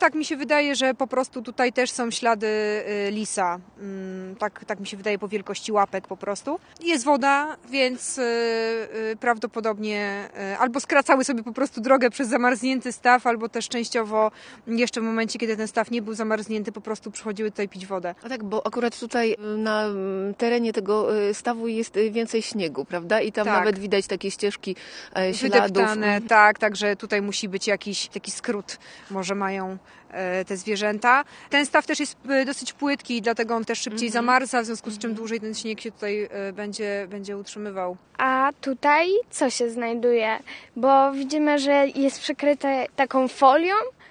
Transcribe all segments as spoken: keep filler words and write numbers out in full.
tak mi się wydaje, że po prostu tutaj też są ślady lisa. Tak, tak mi się wydaje po wielkości łapek po prostu. Jest woda, więc prawdopodobnie albo skracały sobie po prostu drogę przez zamarznięty staw, albo też częściowo jeszcze w momencie, kiedy ten staw nie był zamarznięty, po prostu przychodziły tutaj pić wodę. A tak, bo akurat tutaj na terenie tego stawu jest więcej śniegu, prawda? I tam tak. nawet widać takie ścieżki śladów. Wydeptane, tak, także tutaj musi być jakiś taki skrót, może mają te zwierzęta. Ten staw też jest dosyć płytki, dlatego on też szybciej mm-hmm. zamarza, w związku z czym dłużej ten śnieg się tutaj będzie, będzie utrzymywał. A tutaj co się znajduje? Bo widzimy, że jest przykryte taką folią,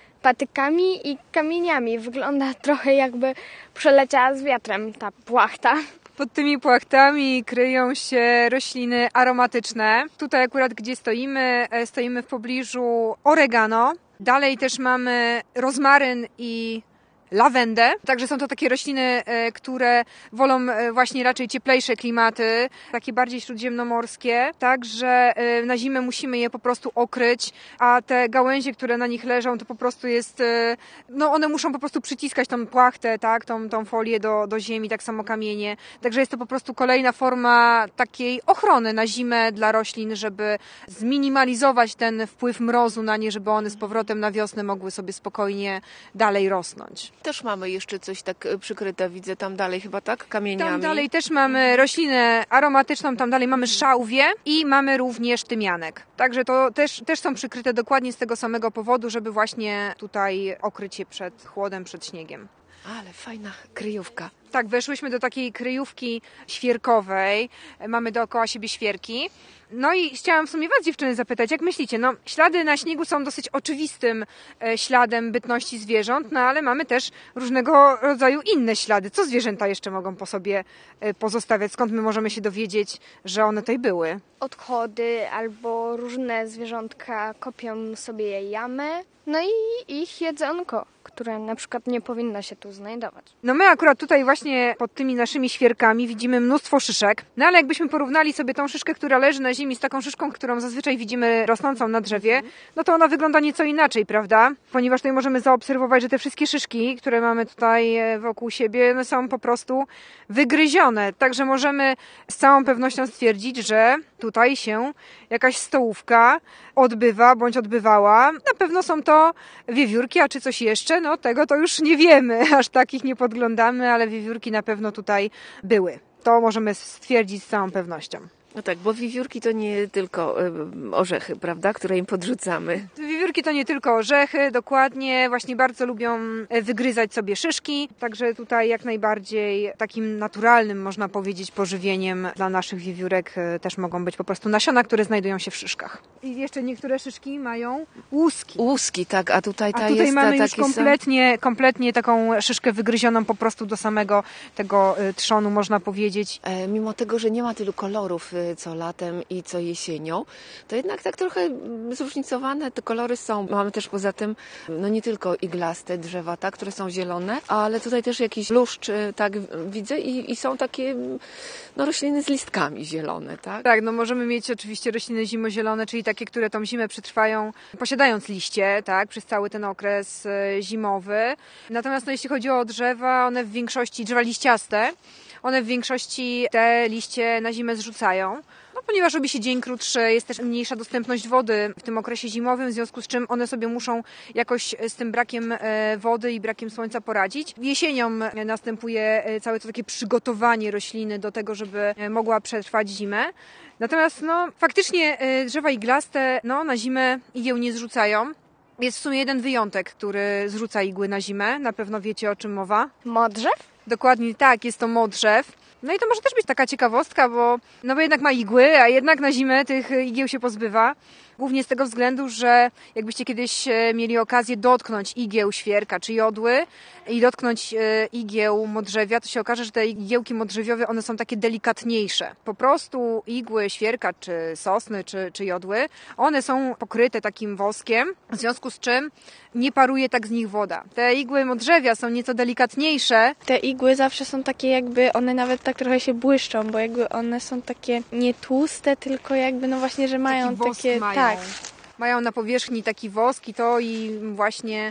patykami i kamieniami. Wygląda trochę jakby przeleciała z wiatrem ta płachta. Pod tymi płachtami kryją się rośliny aromatyczne. Tutaj akurat, gdzie stoimy, stoimy w pobliżu oregano. Dalej też mamy rozmaryn i lawendę. Także są to takie rośliny, które wolą właśnie raczej cieplejsze klimaty, takie bardziej śródziemnomorskie. Także na zimę musimy je po prostu okryć, a te gałęzie, które na nich leżą, to po prostu jest, no one muszą po prostu przyciskać tą płachtę, tak, tą, tą folię do, do ziemi, tak samo kamienie. Także jest to po prostu kolejna forma takiej ochrony na zimę dla roślin, żeby zminimalizować ten wpływ mrozu na nie, żeby one z powrotem na wiosnę mogły sobie spokojnie dalej rosnąć. Też mamy jeszcze coś tak przykryte, widzę tam dalej chyba, tak? Kamieniami. Tam dalej też mamy roślinę aromatyczną, tam dalej mamy szałwię i mamy również tymianek. Także to też, też są przykryte dokładnie z tego samego powodu, żeby właśnie tutaj okryć je przed chłodem, przed śniegiem. Ale fajna kryjówka. Tak, weszłyśmy do takiej kryjówki świerkowej. Mamy dookoła siebie świerki. No i chciałam w sumie was, dziewczyny, zapytać, jak myślicie? No, ślady na śniegu są dosyć oczywistym śladem bytności zwierząt, no ale mamy też różnego rodzaju inne ślady. Co zwierzęta jeszcze mogą po sobie pozostawiać? Skąd my możemy się dowiedzieć, że one tutaj były? Odchody albo różne zwierzątka kopią sobie jamy. No i ich jedzonko, które na przykład nie powinno się tu znajdować. No my akurat tutaj właśnie pod tymi naszymi świerkami widzimy mnóstwo szyszek. No ale jakbyśmy porównali sobie tą szyszkę, która leży na ziemi z taką szyszką, którą zazwyczaj widzimy rosnącą na drzewie, no to ona wygląda nieco inaczej, prawda? Ponieważ tutaj możemy zaobserwować, że te wszystkie szyszki, które mamy tutaj wokół siebie, one są po prostu wygryzione. Także możemy z całą pewnością stwierdzić, że tutaj się jakaś stołówka odbywa bądź odbywała. Na pewno są to wiewiórki, a czy coś jeszcze? No tego to już nie wiemy, aż takich nie podglądamy, ale wiewiórki na pewno tutaj były. To możemy stwierdzić z całą pewnością. No tak, bo wiewiórki to nie tylko orzechy, prawda, które im podrzucamy. Wiewiórki to nie tylko orzechy, dokładnie, właśnie bardzo lubią wygryzać sobie szyszki, także tutaj jak najbardziej takim naturalnym, można powiedzieć, pożywieniem dla naszych wiewiórek też mogą być po prostu nasiona, które znajdują się w szyszkach. I jeszcze niektóre szyszki mają łuski. Łuski, tak, a tutaj ta a tutaj jest mamy ta, już kompletnie, sam... kompletnie taką szyszkę wygryzioną po prostu do samego tego trzonu, można powiedzieć. E, mimo tego, że nie ma tylu kolorów co latem i co jesienią, to jednak tak trochę zróżnicowane te kolory są. Mamy też poza tym no nie tylko iglaste drzewa, tak, które są zielone, ale tutaj też jakiś bluszcz, tak, widzę i, i są takie no, rośliny z listkami zielone, tak? Tak, no możemy mieć oczywiście rośliny zimozielone, czyli takie, które tą zimę przetrwają, posiadając liście, tak, przez cały ten okres zimowy. Natomiast no, jeśli chodzi o drzewa, one w większości, drzewa liściaste, one w większości te liście na zimę zrzucają. No, ponieważ robi się dzień krótszy, jest też mniejsza dostępność wody w tym okresie zimowym, w związku z czym one sobie muszą jakoś z tym brakiem wody i brakiem słońca poradzić. Jesienią następuje całe to takie przygotowanie rośliny do tego, żeby mogła przetrwać zimę. Natomiast no, faktycznie drzewa iglaste no, na zimę igieł nie zrzucają. Jest w sumie jeden wyjątek, który zrzuca igły na zimę. Na pewno wiecie, o czym mowa. Modrzew? Dokładnie tak, jest to modrzew. No i to może też być taka ciekawostka, bo, no bo jednak ma igły, a jednak na zimę tych igieł się pozbywa. Głównie z tego względu, że jakbyście kiedyś mieli okazję dotknąć igieł świerka czy jodły i dotknąć igieł modrzewia, to się okaże, że te igiełki modrzewiowe, one są takie delikatniejsze. Po prostu igły świerka czy sosny czy, czy jodły, one są pokryte takim woskiem, w związku z czym nie paruje tak z nich woda. Te igły modrzewia są nieco delikatniejsze. Te igły zawsze są takie jakby, one nawet tak trochę się błyszczą, bo jakby one są takie nie tłuste, tylko jakby no właśnie, że mają taki wosk takie... Mają. Tak. Mają na powierzchni taki wosk i to i właśnie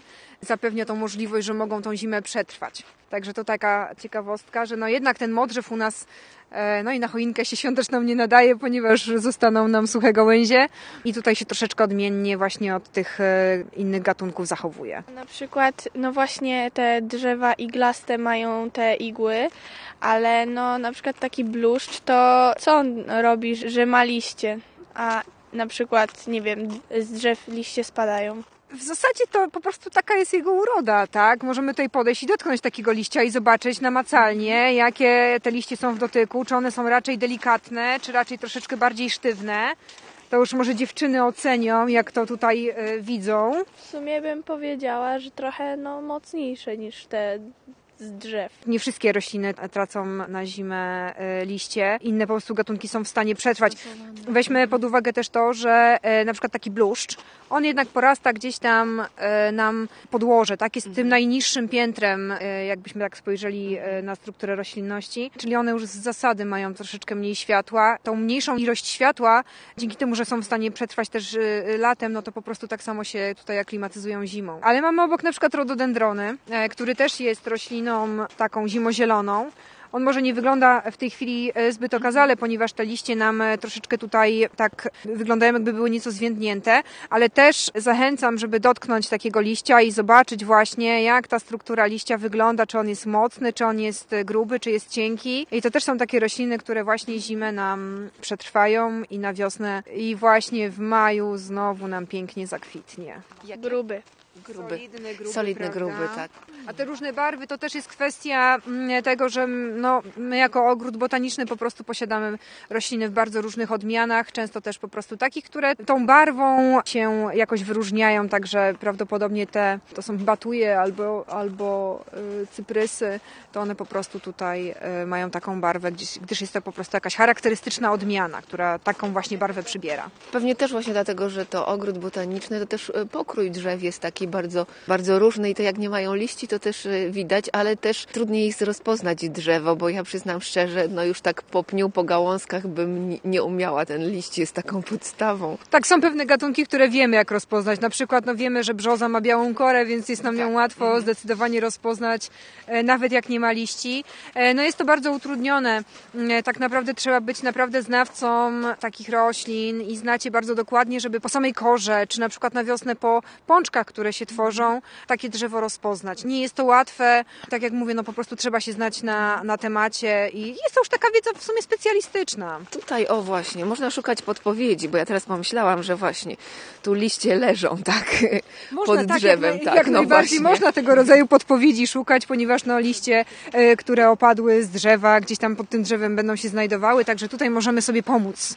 zapewnia tą możliwość, że mogą tą zimę przetrwać. Także to taka ciekawostka, że no jednak ten modrzew u nas no i na choinkę się świąteczną nie nadaje, ponieważ zostaną nam suche gałęzie i tutaj się troszeczkę odmiennie właśnie od tych innych gatunków zachowuje. Na przykład, no właśnie te drzewa iglaste mają te igły, ale no na przykład taki bluszcz, to co on robi, że ma liście, a na przykład, nie wiem, z drzew liście spadają? W zasadzie to po prostu taka jest jego uroda, tak? Możemy tutaj podejść i dotknąć takiego liścia i zobaczyć namacalnie, jakie te liście są w dotyku, czy one są raczej delikatne, czy raczej troszeczkę bardziej sztywne. To już może dziewczyny ocenią, jak to tutaj y, widzą. W sumie bym powiedziała, że trochę no, mocniejsze niż te z drzew. Nie wszystkie rośliny tracą na zimę liście, inne po prostu gatunki są w stanie przetrwać. Weźmy pod uwagę też to, że na przykład taki bluszcz, on jednak porasta gdzieś tam nam podłoże, tak? Jest tym najniższym piętrem, jakbyśmy tak spojrzeli na strukturę roślinności, czyli one już z zasady mają troszeczkę mniej światła. Tą mniejszą ilość światła, dzięki temu, że są w stanie przetrwać też latem, no to po prostu tak samo się tutaj aklimatyzują zimą. Ale mamy obok na przykład rododendrony, który też jest rośliną taką zimozieloną. On może nie wygląda w tej chwili zbyt okazale, ponieważ te liście nam troszeczkę tutaj tak wyglądają, jakby były nieco zwiędnięte, ale też zachęcam, żeby dotknąć takiego liścia i zobaczyć właśnie, jak ta struktura liścia wygląda, czy on jest mocny, czy on jest gruby, czy jest cienki. I to też są takie rośliny, które właśnie zimę nam przetrwają i na wiosnę i właśnie w maju znowu nam pięknie zakwitnie. Gruby. Gruby. Solidny, gruby, Solidny, prawda? gruby, tak. A te różne barwy to też jest kwestia tego, że no, my jako ogród botaniczny po prostu posiadamy rośliny w bardzo różnych odmianach, często też po prostu takich, które tą barwą się jakoś wyróżniają, także prawdopodobnie te, to są batuje albo, albo y, cyprysy, to one po prostu tutaj y, mają taką barwę, gdyż, gdyż jest to po prostu jakaś charakterystyczna odmiana, która taką właśnie barwę przybiera. Pewnie też właśnie dlatego, że to ogród botaniczny, to też pokrój drzew jest taki bardzo, bardzo różny i to jak nie mają liści, to też widać, ale też trudniej jest rozpoznać drzewo, bo ja przyznam szczerze, no już tak po pniu, po gałązkach bym nie umiała, ten liść jest taką podstawą. Tak, są pewne gatunki, które wiemy jak rozpoznać, na przykład no wiemy, że brzoza ma białą korę, więc jest nam ją łatwo zdecydowanie rozpoznać, nawet jak nie ma liści. No jest to bardzo utrudnione, tak naprawdę trzeba być naprawdę znawcą takich roślin i znać je bardzo dokładnie, żeby po samej korze, czy na przykład na wiosnę po pączkach, które się tworzą, takie drzewo rozpoznać. Nie jest to łatwe, tak jak mówię, no po prostu trzeba się znać na, na temacie i jest to już taka wiedza w sumie specjalistyczna. Tutaj, o właśnie, można szukać podpowiedzi, bo ja teraz pomyślałam, że właśnie tu liście leżą, tak, można, pod tak, drzewem. Jak, tak, jak no najbardziej właśnie. można tego rodzaju podpowiedzi szukać, ponieważ no liście, y, które opadły z drzewa, gdzieś tam pod tym drzewem będą się znajdowały, także tutaj możemy sobie pomóc.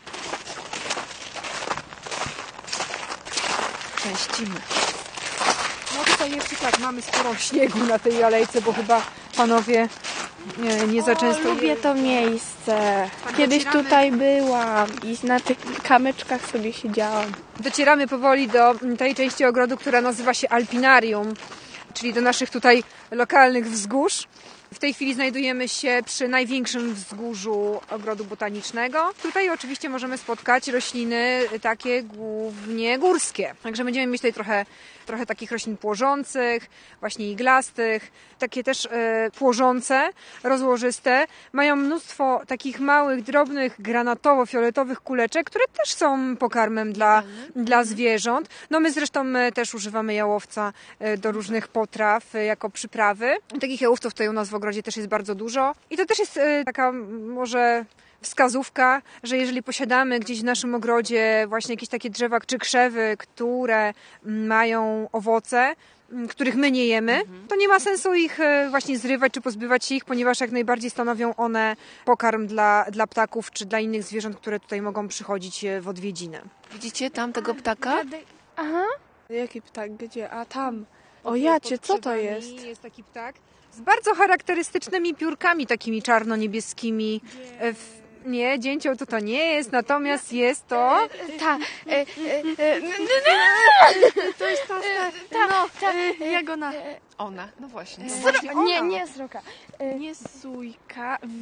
Częścimy. No tutaj jeszcze tak, mamy sporo śniegu na tej alejce, bo chyba panowie nie, nie za często... O, lubię to miejsce. Tak, Kiedyś docieramy- tutaj byłam i na tych kamyczkach sobie siedziałam. Docieramy powoli do tej części ogrodu, która nazywa się Alpinarium, czyli do naszych tutaj lokalnych wzgórz. W tej chwili znajdujemy się przy największym wzgórzu ogrodu botanicznego. Tutaj oczywiście możemy spotkać rośliny takie głównie górskie. Także będziemy mieć tutaj trochę, trochę takich roślin płożących, właśnie iglastych, takie też e, płożące, rozłożyste. Mają mnóstwo takich małych, drobnych, granatowo-fioletowych kuleczek, które też są pokarmem dla, dla zwierząt. No my zresztą my też używamy jałowca e, do różnych potraw e, jako przyprawy. Takich jałowców tutaj u nas w ogrodzie też jest bardzo dużo. I to też jest e, taka może wskazówka, że jeżeli posiadamy gdzieś w naszym ogrodzie właśnie jakieś takie drzewa czy krzewy, które mają owoce, których my nie jemy, to nie ma sensu ich właśnie zrywać czy pozbywać się ich, ponieważ jak najbardziej stanowią one pokarm dla, dla ptaków czy dla innych zwierząt, które tutaj mogą przychodzić w odwiedziny. Widzicie tam tego ptaka? Aha. Jaki ptak? Gdzie? A tam. O jacie, co to jest? Jest taki ptak z bardzo charakterystycznymi piórkami takimi czarno-niebieskimi. W... Nie, dzięcioł to to nie jest, natomiast jest to... Ta. E, e, e, to jest ta, ta, no, ta, Jagona. Ona, no właśnie. Właśnie Nie, ona. nie sroka. Nie sójka.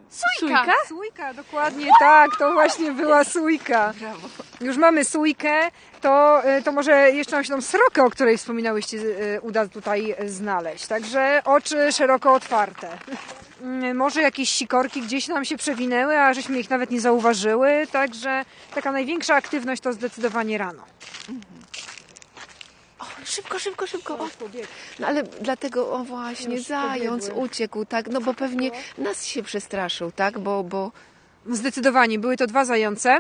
Sójka? Sójka, dokładnie tak, to właśnie była sójka. Brawo. Już mamy sójkę, to, to może jeszcze nam się tą srokę, o której wspominałyście, uda tutaj znaleźć. Także oczy szeroko otwarte. Może jakieś sikorki gdzieś nam się przewinęły, a żeśmy ich nawet nie zauważyły, także taka największa aktywność to zdecydowanie rano. O, szybko, szybko, szybko. O. No ale dlatego, o właśnie, Już zając pobiegły. uciekł, tak? No bo pewnie nas się przestraszył, tak? Bo, bo Zdecydowanie, były to dwa zające.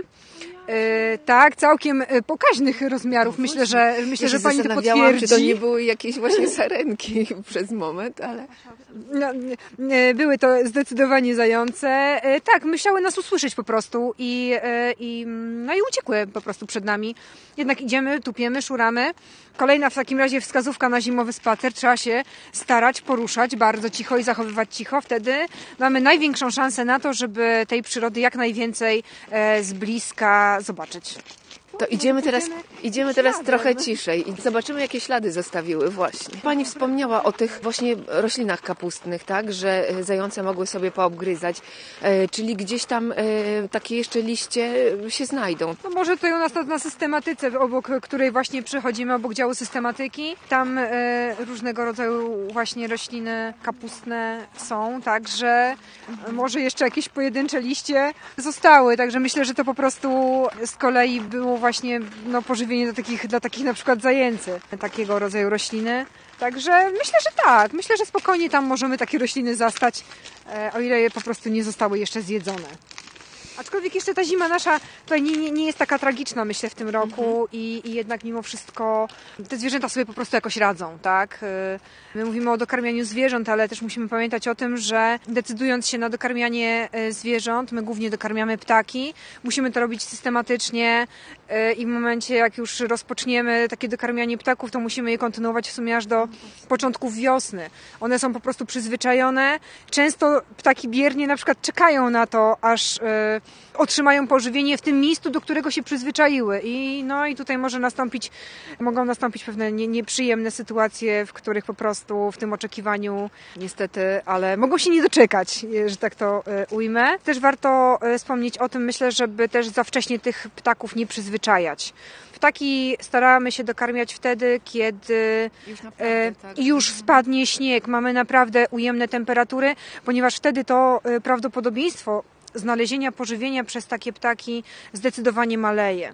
E, tak, całkiem e, pokaźnych rozmiarów. Myślę, że myślę, ja że się pani to zastanawiałam, potwierdzi. czy to nie były jakieś właśnie sarenki przez moment, ale... No, e, były to zdecydowanie zające. E, tak, myślały nas usłyszeć po prostu i, e, i, no i uciekły po prostu przed nami. Jednak idziemy, tupiemy, szuramy. Kolejna w takim razie wskazówka na zimowy spacer. Trzeba się starać, poruszać bardzo cicho i zachowywać cicho. Wtedy mamy największą szansę na to, żeby tej przyrody jak najwięcej e, z bliska zobaczyć. To idziemy teraz, idziemy teraz trochę ciszej i zobaczymy, jakie ślady zostawiły właśnie. Pani wspomniała o tych właśnie roślinach kapustnych, tak, że zające mogły sobie poobgryzać, e, czyli gdzieś tam e, takie jeszcze liście się znajdą. No może tutaj u nas na, na systematyce, obok której właśnie przechodzimy, obok działu systematyki, tam e, różnego rodzaju właśnie rośliny kapustne są, także może jeszcze jakieś pojedyncze liście zostały, także myślę, że to po prostu z kolei było właśnie no, pożywienie dla takich, dla takich na przykład zajęcy, takiego rodzaju rośliny. Także myślę, że tak. Myślę, że spokojnie tam możemy takie rośliny zastać, e, o ile je po prostu nie zostały jeszcze zjedzone. Aczkolwiek jeszcze ta zima nasza tutaj nie, nie, nie jest taka tragiczna, myślę, w tym roku i, i jednak mimo wszystko te zwierzęta sobie po prostu jakoś radzą, tak? My mówimy o dokarmianiu zwierząt, ale też musimy pamiętać o tym, że decydując się na dokarmianie zwierząt, my głównie dokarmiamy ptaki, musimy to robić systematycznie i w momencie, jak już rozpoczniemy takie dokarmianie ptaków, to musimy je kontynuować w sumie aż do początków wiosny. One są po prostu przyzwyczajone. Często ptaki biernie na przykład czekają na to, aż otrzymają pożywienie w tym miejscu, do którego się przyzwyczaiły. I, no, i tutaj może nastąpić, mogą nastąpić pewne nie, nieprzyjemne sytuacje, w których po prostu w tym oczekiwaniu niestety, ale mogą się nie doczekać, że tak to ujmę. Też warto wspomnieć o tym, myślę, żeby też za wcześnie tych ptaków nie przyzwyczajać. Ptaki staramy się dokarmiać wtedy, kiedy Już naprawdę, tak. już spadnie śnieg, mamy naprawdę ujemne temperatury, ponieważ wtedy to prawdopodobieństwo znalezienia pożywienia przez takie ptaki zdecydowanie maleje.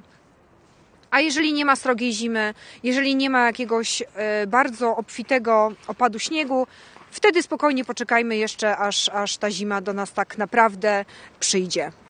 A jeżeli nie ma srogiej zimy, jeżeli nie ma jakiegoś bardzo obfitego opadu śniegu, wtedy spokojnie poczekajmy jeszcze, aż, aż ta zima do nas tak naprawdę przyjdzie.